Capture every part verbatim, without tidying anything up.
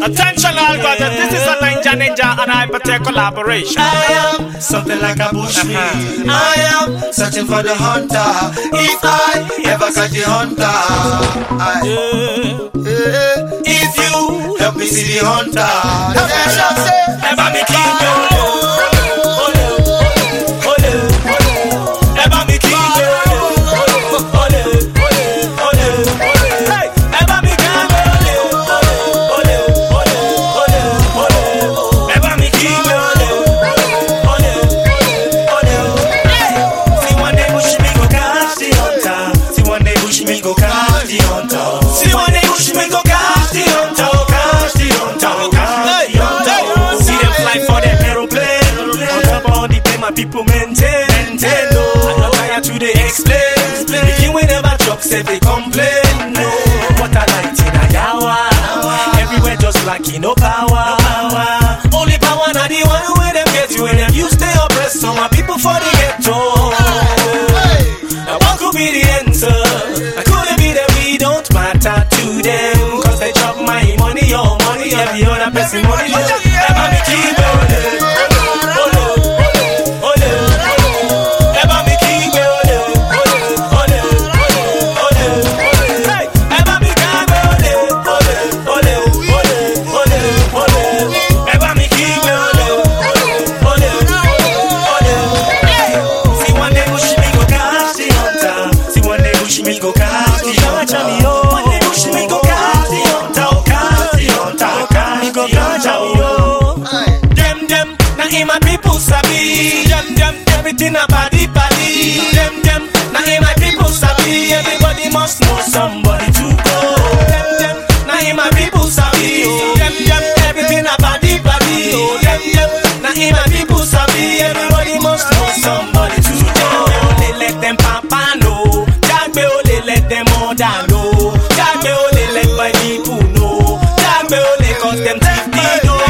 Attention all brothers, this is a Ninja Ninja and Hypertech collaboration. I am something like a bushmeat. Uh-huh. I am searching for the hunter. If I ever catch the hunter, I, yeah. Yeah. If you help me see the hunter, ever me keep you. People maintain, maintain, no. I'm not tired to they explain. explain. The king will never talk, say they complain, no. What I like in a yawa, everywhere just like you no power. power. Only power not the one where them get you and them you stay oppressed. So my people for the ghetto. Now what could be the answer? I couldn't be that we don't matter to them. Cause they chop my money, your money, every other person money. Ever me keep it. My people sabi, them them everything about the body. Them them, now in my people sabi, everybody must know somebody to go. Them them, now in my people sabi, them them everything about the body. Them them, now in my people sabi, everybody must know somebody to go. Only let them papa know, Jagbe only let them order know, Jagbe only let my people know, Jagbe only cause them thief they know.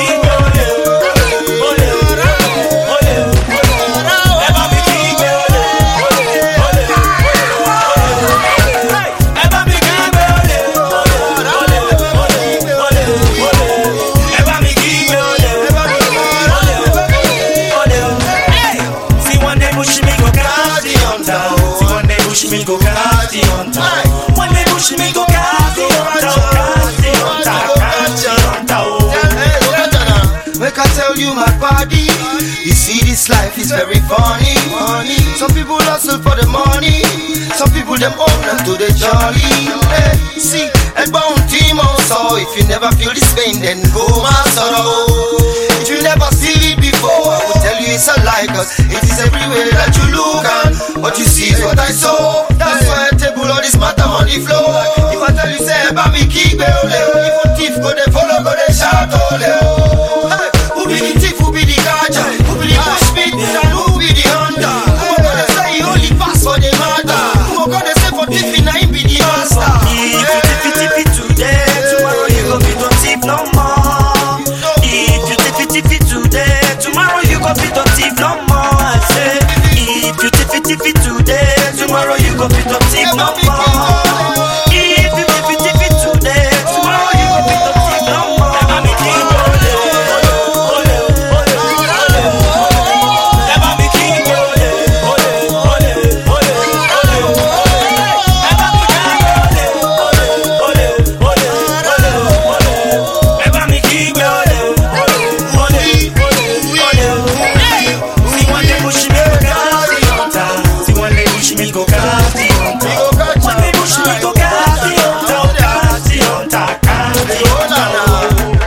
Me go catch the hunter. When they push me go catch the hunter, catch the hunter, catch the hunter. Make I tell you my body, you see this life is very funny. Some people hustle for the money, some people them own them to the jolly. Hey, see, a bounty also. If you never feel this pain, then go my sorrow. If you never see it before, I will tell you it's a lie, cause it is everywhere that you look and what you see is what I saw. That's why I table all this matter on the floor. If I tell you say about me keep it ole, if a thief go they follow, go they shout ole. Hey, who be the thief, who be the ganja, who be the bushmeat, and who be the hunter? Who gonna say he only pass for the matter? Who gonna say for thief, now he be the master? If you tip it, tip it today, tomorrow you go be don't tip no more. If you tip it, tip it today, tomorrow you go be don't tip no more. I say, if you tip it, tip it today, tomorrow you go be don't tip no more. If you tip it, tip it today, tomorrow you go be don't tip no more. Ever me keep ole, ole, ole, ole, ever me keep ole, ole, ole, ole, ole, ever me keep ole, ole, ole, ole, ole, ever me keep ole, ole, ole, ole. See when they push me go catch the hunter. See when they push me go catch the hunter. When they push me go catch the hunter, catch the hunter, catch the hunter.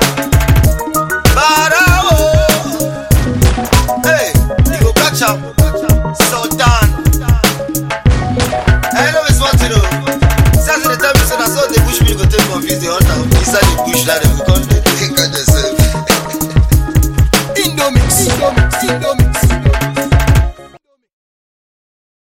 Barao, hey, you go catch up, so done. I know it's what to do. Since the time you said I saw the bush, me go take confuse the hunter inside the bush that they will come.